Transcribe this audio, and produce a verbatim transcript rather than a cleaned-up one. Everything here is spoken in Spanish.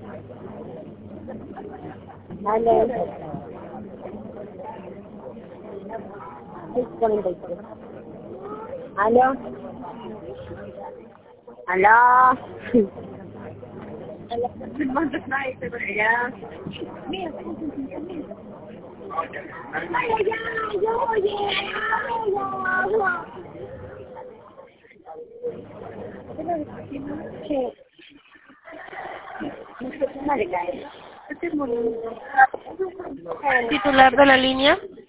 Aló. seis cuarenta y tres. Aló. Aló. Vaya ya, yo oye, agua. ¿Qué? No sé cómo le cae. Titular de la línea.